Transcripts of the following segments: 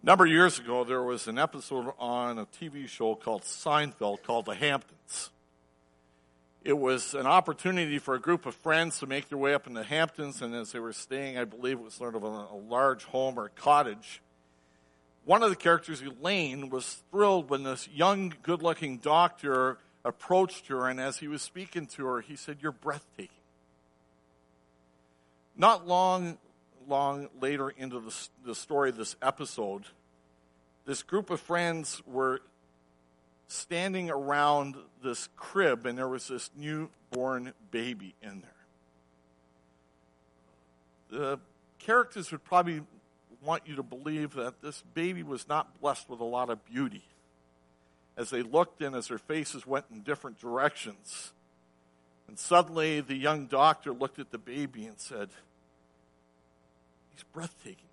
A number of years ago, there was an episode on a TV show called Seinfeld called The Hamptons. It was an opportunity for a group of friends to make their way up in the Hamptons, and as they were staying, I believe it was sort of a large home or cottage, one of the characters, Elaine, was thrilled when this young, good-looking doctor approached her, and as he was speaking to her, he said, "You're breathtaking." Not long later into the story of this episode, this group of friends were standing around this crib, and there was this newborn baby in there. The characters would probably want you to believe that this baby was not blessed with a lot of beauty. As they looked and as their faces went in different directions, and suddenly the young doctor looked at the baby and said, "He's breathtaking."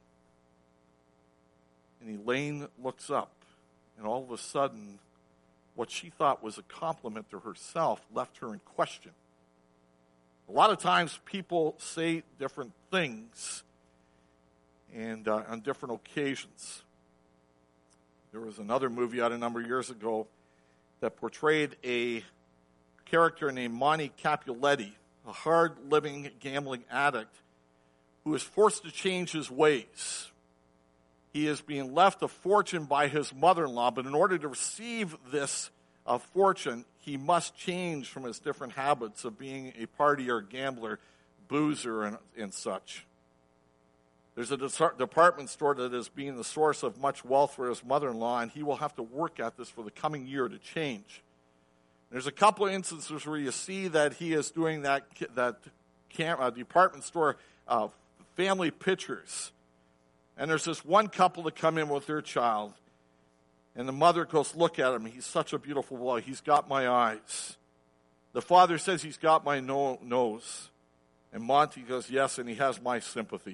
And Elaine looks up, and all of a sudden, what she thought was a compliment to herself left her in question. A lot of times people say different things and on different occasions. There was another movie out a number of years ago that portrayed a character named Monty Capuletti, a hard-living gambling addict who is forced to change his ways. He is being left a fortune by his mother-in-law, but in order to receive this fortune, he must change from his different habits of being a partier, gambler, boozer, and such. There's a department store that is being the source of much wealth for his mother-in-law, and he will have to work at this for the coming year to change. There's a couple of instances where you see that he is doing that department store family pictures. And there's this one couple that come in with their child, and the mother goes, "Look at him. He's such a beautiful boy. He's got my eyes." The father says, "He's got my nose." And Monty goes, "Yes, and he has my sympathy."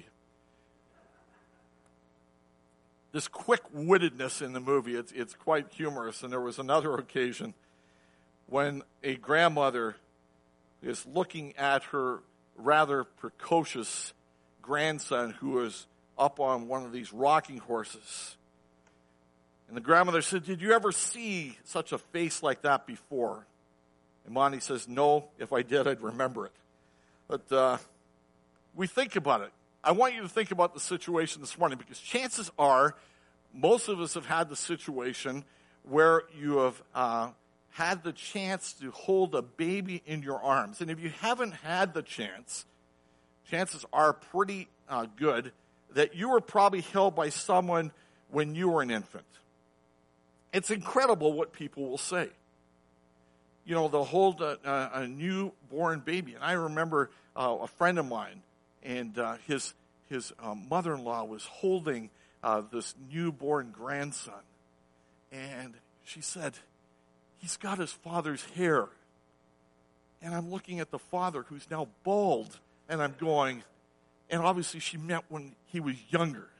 This quick-wittedness in the movie, it's quite humorous. And there was another occasion when a grandmother is looking at her rather precocious grandson who is up on one of these rocking horses. And the grandmother said, "Did you ever see such a face like that before?" And Monty says, "No, if I did, I'd remember it." But we think about it. I want you to think about the situation this morning, because chances are most of us have had the situation where you have had the chance to hold a baby in your arms. And if you haven't had the chance, chances are pretty good that you were probably held by someone when you were an infant. It's incredible what people will say. You know, they'll hold a newborn baby. And I remember a friend of mine, and his mother-in-law was holding this newborn grandson. And she said, "He's got his father's hair." And I'm looking at the father, who's now bald, and I'm going, and obviously she meant when he was younger.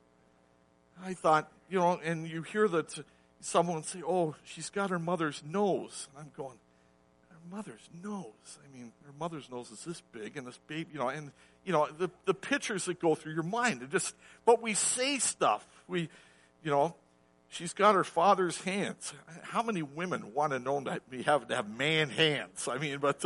I thought, and you hear that someone say, "Oh, she's got her mother's nose." And I'm going, her mother's nose? I mean, her mother's nose is this big, and this baby, the pictures that go through your mind. But we say stuff. She's got her father's hands. How many women want to know that we have to have man hands? I mean, but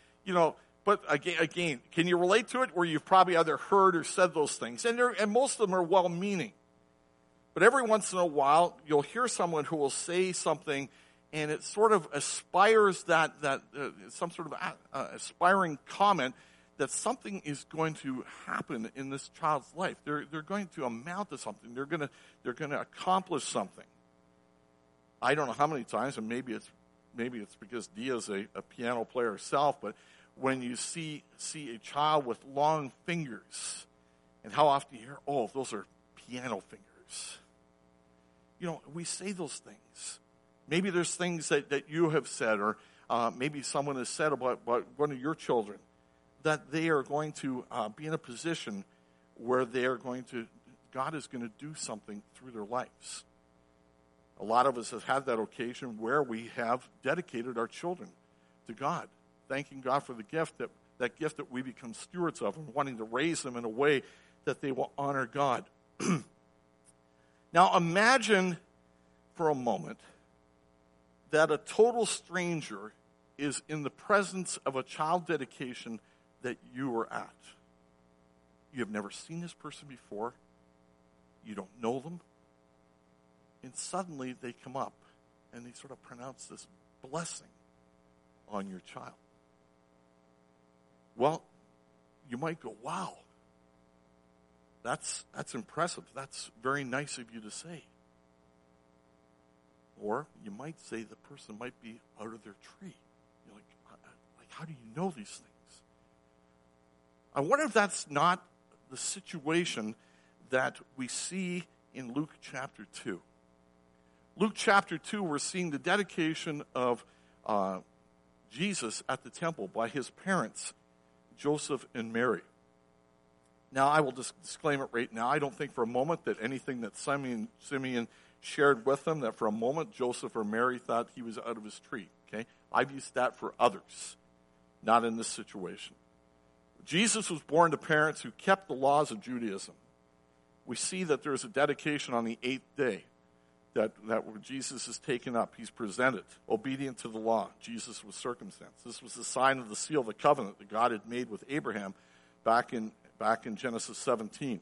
again, can you relate to it where you've probably either heard or said those things? And most of them are well-meaning. But every once in a while, you'll hear someone who will say something, and it sort of aspires that some sort of aspiring comment that something is going to happen in this child's life. They're going to amount to something. They're going to accomplish something. I don't know how many times, and maybe it's because Dia's a piano player herself, but when you see a child with long fingers, and how often you hear, "Oh, those are piano fingers." We say those things. Maybe there's things that you have said, or maybe someone has said about one of your children, that they are going to be in a position where God is going to do something through their lives. A lot of us have had that occasion where we have dedicated our children to God, thanking God for the gift that we become stewards of, and wanting to raise them in a way that they will honor God. Now imagine for a moment that a total stranger is in the presence of a child dedication that you were at. You have never seen this person before. You don't know them. And suddenly they come up and they sort of pronounce this blessing on your child. Well, you might go, wow, that's impressive. That's very nice of you to say. Or you might say the person might be out of their tree. You're like, how do you know these things? I wonder if that's not the situation that we see in Luke chapter 2. Luke chapter 2, we're seeing the dedication of Jesus at the temple by his parents, Joseph and Mary. Now, I will just disclaim it right now. I don't think for a moment that anything that Simeon shared with them, that for a moment Joseph or Mary thought he was out of his tree. Okay? I've used that for others, not in this situation. Jesus was born to parents who kept the laws of Judaism. We see that there is a dedication on the 8th day that Jesus is taken up. He's presented, obedient to the law. Jesus was circumcised. This was the sign of the seal of the covenant that God had made with Abraham back in Genesis 17.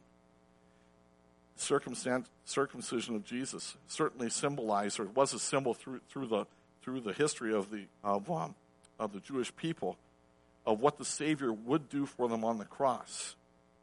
Circumcision of Jesus certainly symbolized, or was a symbol through the history of the Jewish people, of what the Savior would do for them on the cross.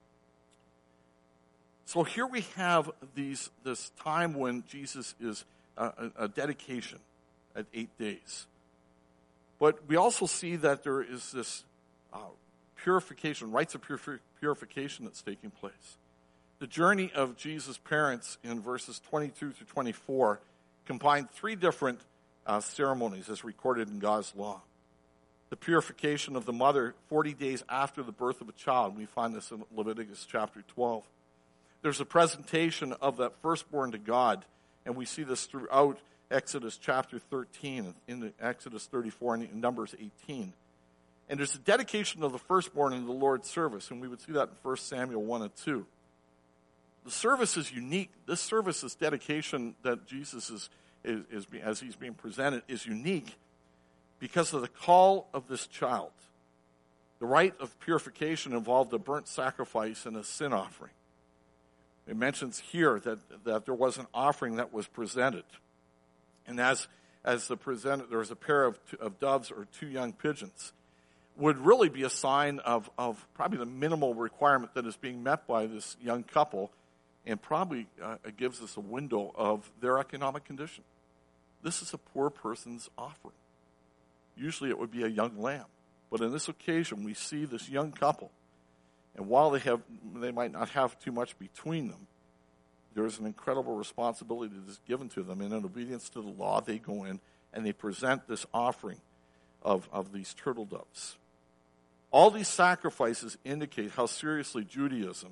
So here we have this time when Jesus is a dedication at 8 days. But we also see that there is this purification, rites of purification that's taking place. The journey of Jesus' parents in verses 22 to 24 combined 3 different ceremonies as recorded in God's law. The purification of the mother 40 days after the birth of a child. We find this in Leviticus chapter 12. There's a presentation of that firstborn to God, and we see this throughout Exodus chapter 13, in Exodus 34, and in Numbers 18. And there's a dedication of the firstborn in the Lord's service, and we would see that in 1 Samuel 1 and 2. The service is unique. This service, this dedication that Jesus is as he's being presented, is unique because of the call of this child. The rite of purification involved a burnt sacrifice and a sin offering. It mentions here that there was an offering that was presented. And as there was a pair of doves or 2 young pigeons, would really be a sign of probably the minimal requirement that is being met by this young couple, and probably it gives us a window of their economic condition. This is a poor person's offering. Usually it would be a young lamb. But in this occasion, we see this young couple. And while they might not have too much between them, there is an incredible responsibility that is given to them. And in obedience to the law, they go in and they present this offering of these turtle doves. All these sacrifices indicate how seriously Judaism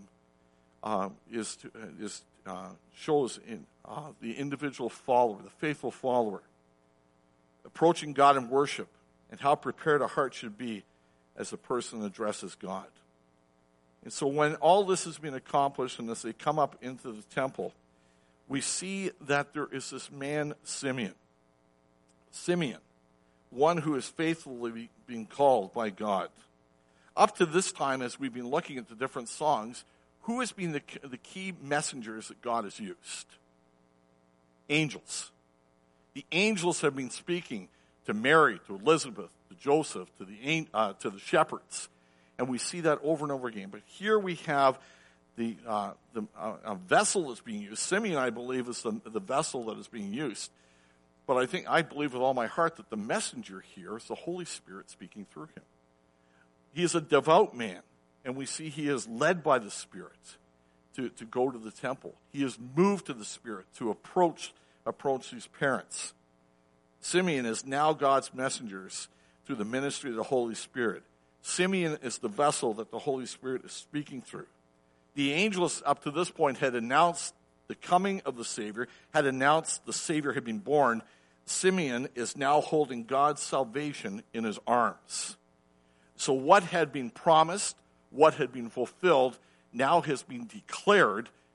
shows in the individual follower, the faithful follower, approaching God in worship, and how prepared a heart should be as a person addresses God. And so when all this has been accomplished and as they come up into the temple, we see that there is this man, Simeon. Simeon, one who is faithfully being called by God. Up to this time, as we've been looking at the different songs, who has been the key messengers that God has used? Angels. The angels have been speaking to Mary, to Elizabeth, to Joseph, to the shepherds. And we see that over and over again. But here we have a vessel that's being used. Simeon, I believe, is the vessel that is being used. But I believe with all my heart that the messenger here is the Holy Spirit speaking through him. He is a devout man, and we see he is led by the Spirit to go to the temple. He is moved to the Spirit to approach these parents. Simeon is now God's messengers through the ministry of the Holy Spirit. Simeon is the vessel that the Holy Spirit is speaking through. The angels up to this point had announced the coming of the Savior, had announced the Savior had been born. Simeon is now holding God's salvation in his arms. So what had been promised, what had been fulfilled, now has been declared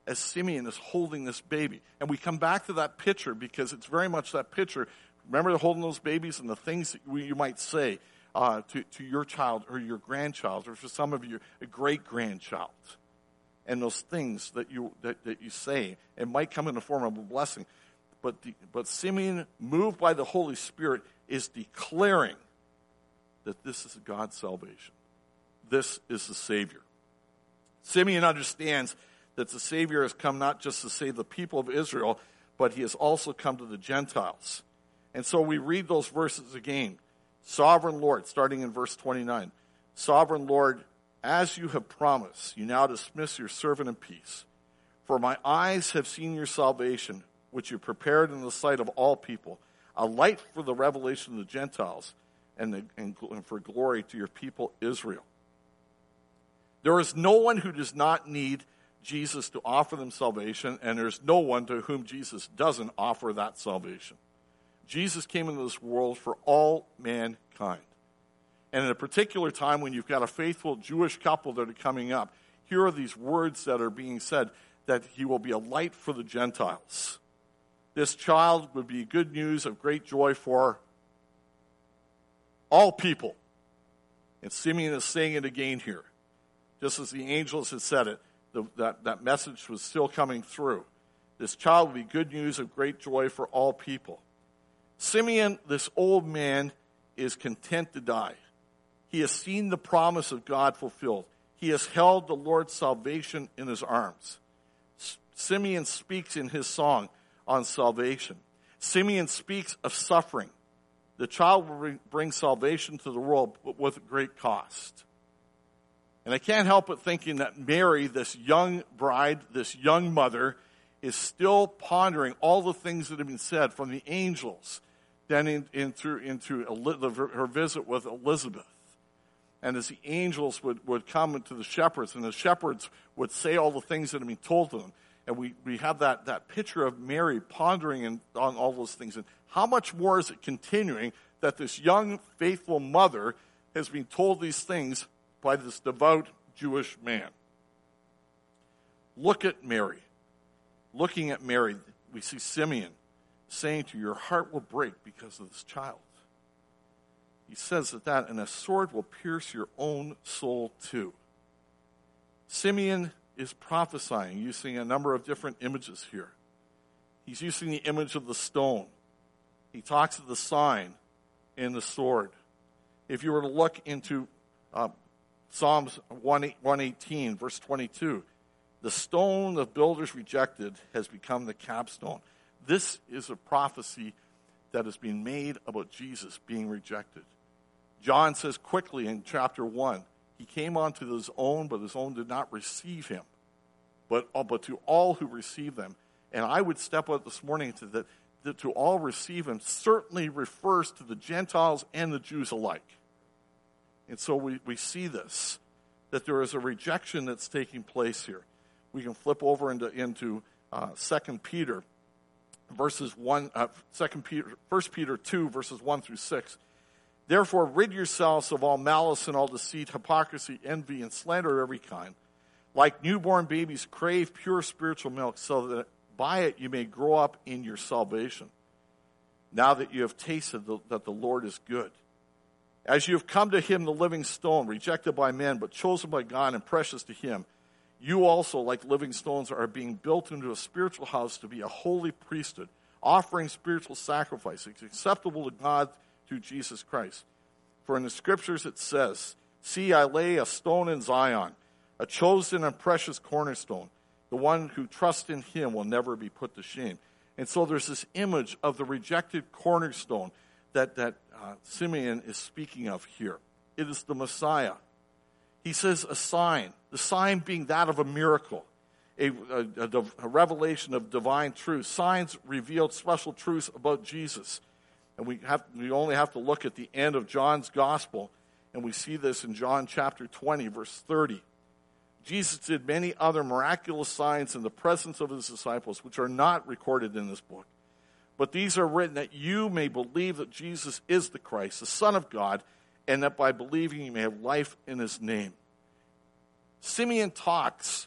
as Simeon is holding this baby. And we come back to that picture because it's very much that picture. Remember holding those babies and the things that you might say to your child or your grandchild, or for some of you, a great-grandchild. And those things that you say, it might come in the form of a blessing. But Simeon, moved by the Holy Spirit, is declaring that this is God's salvation. This is the Savior. Simeon understands that the Savior has come not just to save the people of Israel, but he has also come to the Gentiles. And so we read those verses again. Sovereign Lord, starting in verse 29. Sovereign Lord, as you have promised, you now dismiss your servant in peace. For my eyes have seen your salvation, which you prepared in the sight of all people, a light for the revelation of the Gentiles and for glory to your people Israel. There is no one who does not need Jesus to offer them salvation, and there's no one to whom Jesus doesn't offer that salvation. Jesus came into this world for all mankind. And in a particular time when you've got a faithful Jewish couple that are coming up, here are these words that are being said, that he will be a light for the Gentiles. This child would be good news of great joy for all people. And Simeon is saying it again here. Just as the angels had said it, that message was still coming through. This child will be good news of great joy for all people. Simeon, this old man, is content to die. He has seen the promise of God fulfilled. He has held the Lord's salvation in his arms. Simeon speaks in his song on salvation. Simeon speaks of suffering. The child will bring salvation to the world, but with great cost. And I can't help but thinking that Mary, this young bride, this young mother, is still pondering all the things that have been said from the angels, then into her visit with Elizabeth. And as the angels would come to the shepherds, and the shepherds would say all the things that have been told to them. And we have that picture of Mary pondering on all those things. And how much more is it continuing that this young, faithful mother has been told these things by this devout Jewish man? Look at Mary. Looking at Mary, we see Simeon saying to you, your heart will break because of this child. He says that, and a sword will pierce your own soul too. Simeon is prophesying, using a number of different images here. He's using the image of the stone. He talks of the sign and the sword. If you were to look into Psalms 118, verse 22, the stone the builders rejected has become the capstone. This is a prophecy that has been made about Jesus being rejected. John says quickly in chapter 1, he came unto his own, but his own did not receive him. But to all who receive them. And I would step out this morning to that to all receive him certainly refers to the Gentiles and the Jews alike. And so we see this, that there is a rejection that's taking place here. We can flip over into 2 Peter, verses 1, 1 Peter 2, verses 1 through 6. Therefore, rid yourselves of all malice and all deceit, hypocrisy, envy, and slander of every kind. Like newborn babies, crave pure spiritual milk, so that by it you may grow up in your salvation, now that you have tasted that the Lord is good. As you have come to him, the living stone, rejected by men, but chosen by God and precious to him, you also, like living stones, are being built into a spiritual house to be a holy priesthood, offering spiritual sacrifices acceptable to God through Jesus Christ. For in the scriptures it says, see, I lay a stone in Zion, a chosen and precious cornerstone. The one who trusts in him will never be put to shame. And so there's this image of the rejected cornerstone that Simeon is speaking of here. It is the Messiah. He says a sign, the sign being that of a miracle, a revelation of divine truth. Signs revealed special truths about Jesus. And we only have to look at the end of John's gospel, and we see this in John chapter 20, verse 30. Jesus did many other miraculous signs in the presence of his disciples, which are not recorded in this book. But these are written that you may believe that Jesus is the Christ, the Son of God, and that by believing you may have life in his name. Simeon talks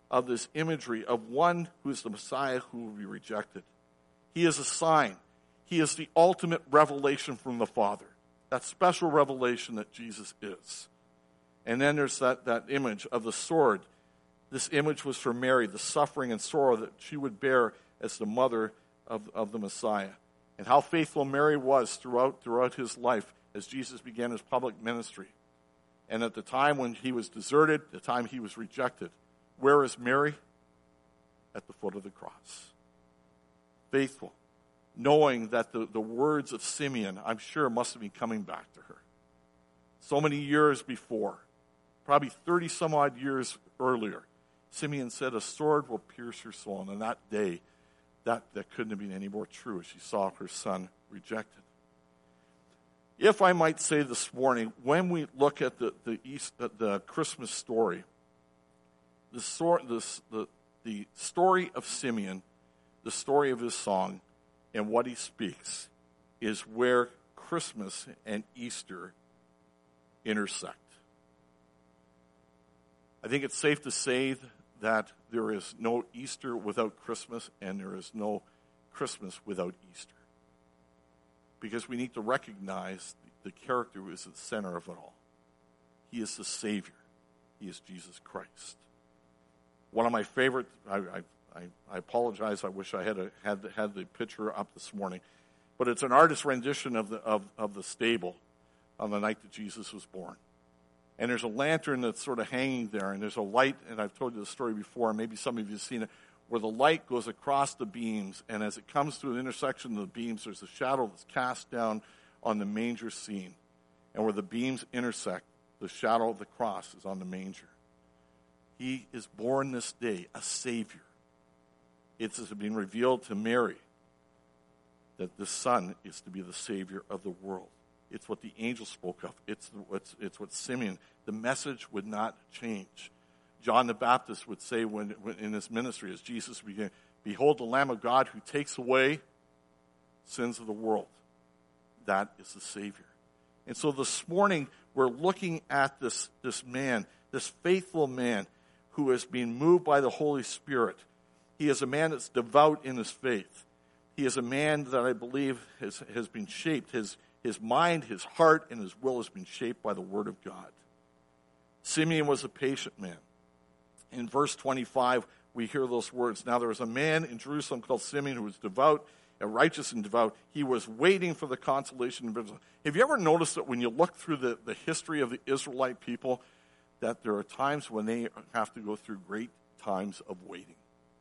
of this imagery of one who is the Messiah who will be rejected. He is a sign. He is the ultimate revelation from the Father. That special revelation that Jesus is. And then there's that image of the sword. This image was for Mary, the suffering and sorrow that she would bear as the mother of the Messiah. And how faithful Mary was throughout his life as Jesus began his public ministry. And at the time when he was deserted, the time he was rejected, where is Mary? At the foot of the cross. Faithful. Knowing that the words of Simeon, I'm sure, must have been coming back to her. So many years before, probably 30 some odd years earlier, Simeon said, a sword will pierce your soul. And on that day, that couldn't have been any more true as she saw her son rejected. If I might say this morning, when we look at the Christmas story, the story of Simeon, the story of his song, and what he speaks is where Christmas and Easter intersect. I think it's safe to say that there is no Easter without Christmas, and there is no Christmas without Easter. Because we need to recognize the character who is at the center of it all. He is the Savior. He is Jesus Christ. One of my favorite, I apologize, I wish I had the picture up this morning, but it's an artist's rendition of the stable on the night that Jesus was born. And there's a lantern that's sort of hanging there, and there's a light, and I've told you the story before, and maybe some of you have seen it, where the light goes across the beams, and as it comes through the intersection of the beams, there's a shadow that's cast down on the manger scene. And where the beams intersect, the shadow of the cross is on the manger. He is born this day, a Savior. It's been revealed to Mary that the Son is to be the Savior of the world. It's what the angel spoke of. It's what Simeon, the message would not change. John the Baptist would say when in his ministry as Jesus began, behold the Lamb of God who takes away sins of the world. That is the Savior. And so this morning we're looking at this man, this faithful man who has been moved by the Holy Spirit. He is a man that's devout in his faith. He is a man that I believe has been shaped. His mind, his heart, and his will has been shaped by the Word of God. Simeon was a patient man. In verse 25, we hear those words. Now there was a man in Jerusalem called Simeon who was devout, righteous and devout. He was waiting for the consolation of Israel. Have you ever noticed that when you look through the history of the Israelite people, that there are times when they have to go through great times of waiting?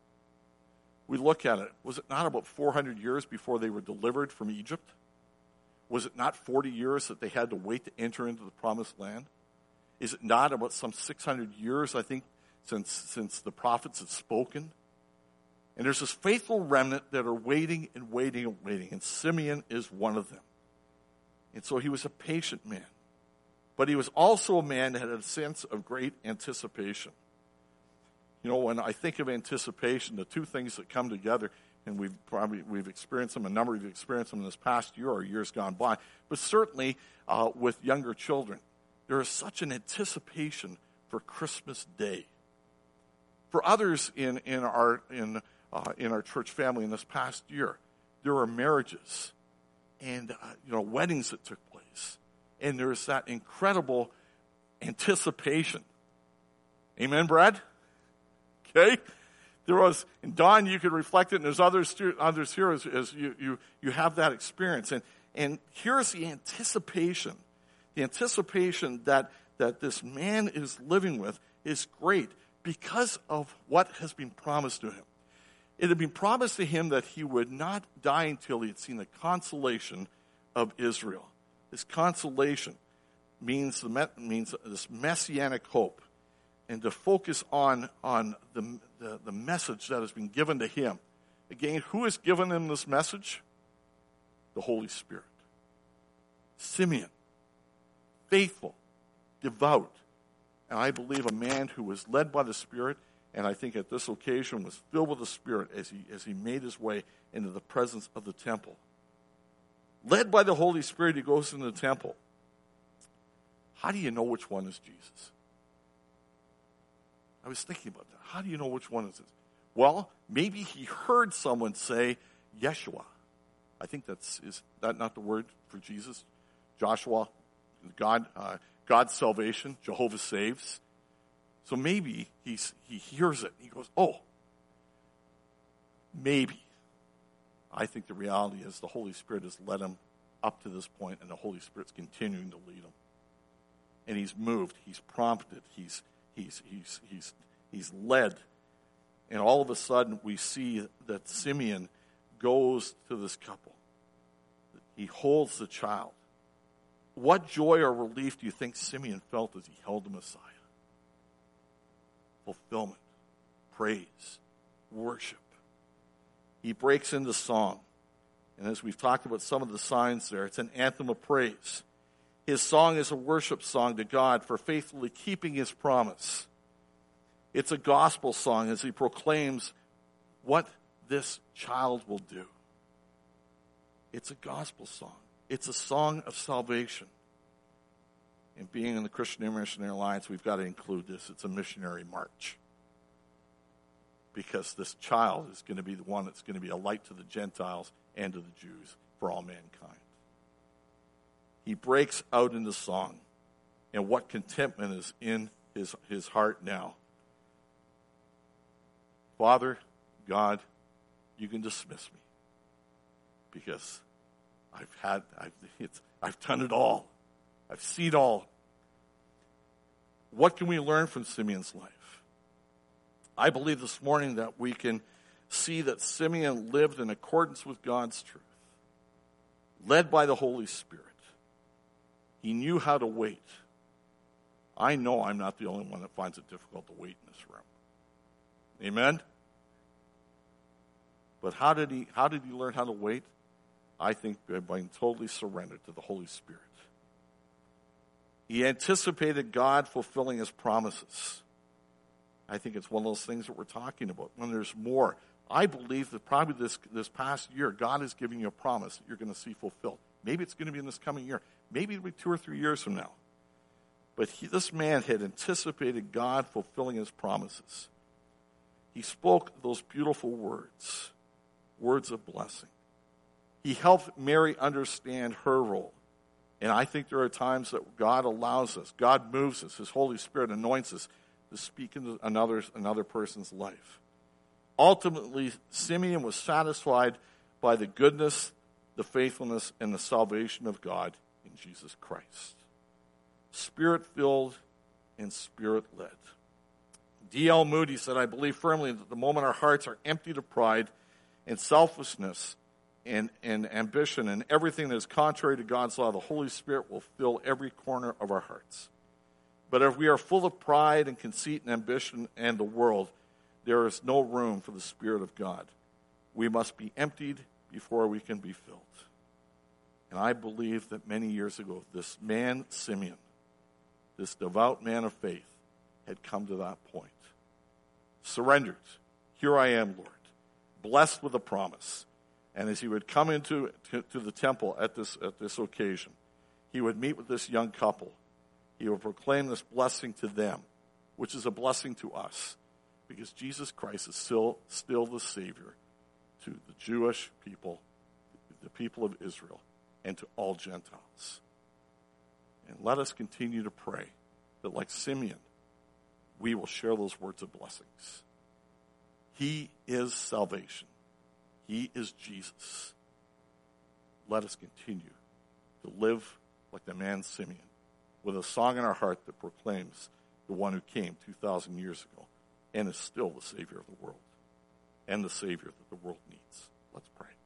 We look at it. Was it not about 400 years before they were delivered from Egypt? Was it not 40 years that they had to wait to enter into the promised land? Is it not about some 600 years, I think, since the prophets had spoken? And there's this faithful remnant that are waiting and waiting and waiting, and Simeon is one of them. And so he was a patient man. But he was also a man that had a sense of great anticipation. You know, when I think of anticipation, the two things that come together, and we've experienced them, a number of you experienced them in this past year or years gone by, but certainly with younger children, there is such an anticipation for Christmas Day. For others in our church family in this past year, there were marriages and weddings that took place, and there's that incredible anticipation. Amen, Brad? Okay. There was, and Don, you could reflect it, and there's others here as you have that experience. And here's the anticipation. The anticipation that this man is living with is great because of what has been promised to him. It had been promised to him that he would not die until he had seen the consolation of Israel. This consolation means this messianic hope. And to focus on the message that has been given to him. Again, who has given him this message? The Holy Spirit. Simeon, faithful, devout, and I believe a man who was led by the Spirit, and I think at this occasion was filled with the Spirit as he made his way into the presence of the temple. Led by the Holy Spirit, he goes into the temple. How do you know which one is Jesus? I was thinking about that. How do you know which one is it? Well, maybe he heard someone say Yeshua. I think is that not the word for Jesus? Joshua, God's salvation, Jehovah saves. So maybe he hears it. He goes, oh, maybe. I think the reality is the Holy Spirit has led him up to this point, and the Holy Spirit's continuing to lead him. And he's moved, he's prompted, he's led. And all of a sudden we see that Simeon goes to this couple. He holds the child. What joy or relief do you think Simeon felt as he held the Messiah? Fulfillment, praise, worship. He breaks into song. And as we've talked about some of the signs there, it's an anthem of praise. His song is a worship song to God for faithfully keeping his promise. It's a gospel song as he proclaims what this child will do. It's a gospel song. It's a song of salvation. And being in the Christian Intermissionary Alliance, we've got to include this. It's a missionary march. Because this child is going to be the one that's going to be a light to the Gentiles and to the Jews for all mankind. He breaks out into song. And what contentment is in his heart now. Father, God, you can dismiss me. Because I've done it all. I've seen all. What can we learn from Simeon's life? I believe this morning that we can see that Simeon lived in accordance with God's truth, led by the Holy Spirit. He knew how to wait. I know I'm not the only one that finds it difficult to wait in this room. Amen? But how did he learn how to wait? I think by being totally surrendered to the Holy Spirit. He anticipated God fulfilling his promises. I think it's one of those things that we're talking about. When there's more, I believe that probably this past year, God is giving you a promise that you're going to see fulfilled. Maybe it's going to be in this coming year. Maybe it'll be 2 or 3 years from now. But this man had anticipated God fulfilling his promises. He spoke those beautiful words of blessing. He helped Mary understand her role. And I think there are times that God allows us, God moves us, his Holy Spirit anoints us to speak into another person's life. Ultimately, Simeon was satisfied by the goodness, the faithfulness, and the salvation of God in Jesus Christ. Spirit-filled and Spirit-led. D.L. Moody said, I believe firmly that the moment our hearts are emptied of pride and selfishness and ambition and everything that is contrary to God's law, the Holy Spirit will fill every corner of our hearts. But if we are full of pride and conceit and ambition and the world, there is no room for the Spirit of God. We must be emptied before we can be filled. And I believe that many years ago, this man, Simeon, this devout man of faith, had come to that point. Surrendered. Here I am, Lord. Blessed with a promise. And as he would come into the temple at this occasion, he would meet with this young couple. He would proclaim this blessing to them, which is a blessing to us, because Jesus Christ is still the Savior to the Jewish people, the people of Israel, and to all Gentiles. And let us continue to pray that, like Simeon, we will share those words of blessings. He is salvation. He is Jesus. Let us continue to live like the man Simeon, with a song in our heart that proclaims the one who came 2,000 years ago and is still the Savior of the world and the Savior that the world needs. Let's pray.